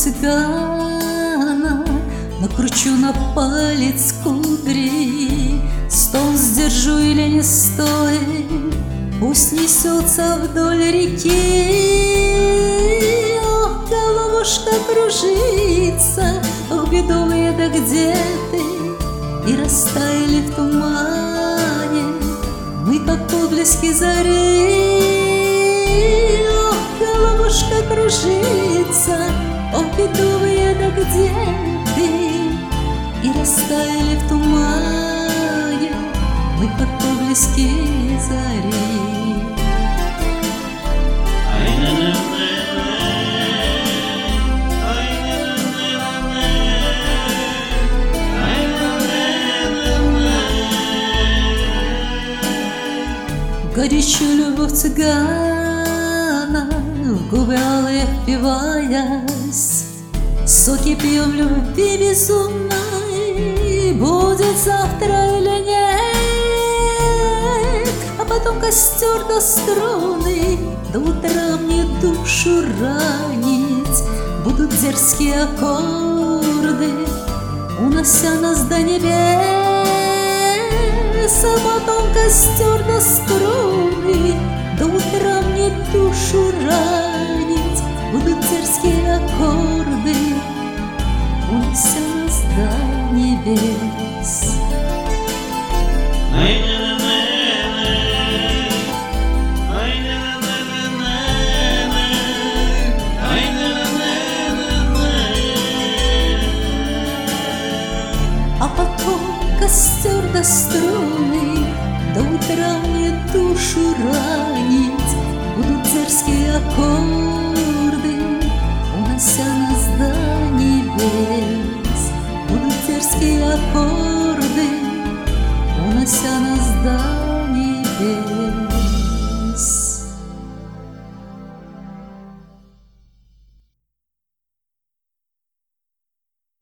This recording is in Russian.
цыгана, накручу на палец кудри. Стон сдержу или не стоит, пусть несется вдоль реки. Ох, головушка кружится, ох, бедовые, да где ты? И растаяли в тумане мы, как отблески зари. Ох, головушка кружится, ох, бедовые, да где ты? И растаяли в тумане мы, как отблески зари. Горячо любовь цыгана, в губы алые впиваясь, соки пьем любви безумной. Будет завтра или нет, а потом костер до струны. До утра мне душу ранить будут дерзкие аккорды, унося нас до небес. А потом костер до струны. До утра мне душу ранить будут дерзкие аккорды, унося нас до небес. А потом костер до струны. До утра мне душу ранить будут дерзкие аккорды, унося нас до небес. Будут дерзкие аккорды.